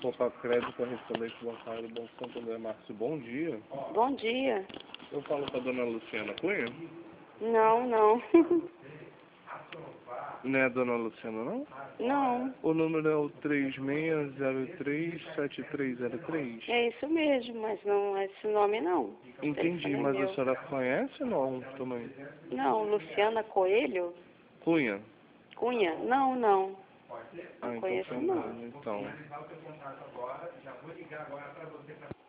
Copa Crédito, correspondente bancário do Banco Santo André Márcio. Bom dia. Bom dia. Eu falo com a dona Luciana Cunha? Não, não. Não é a dona Luciana, não? Não. O número é o 3603-7303. É isso mesmo, mas não é esse nome não. Entendi, mas a senhora conhece ou não também? Não, Luciana Coelho? Cunha? Cunha? Não, não. Ah, Não então conheço foi não. engano, então.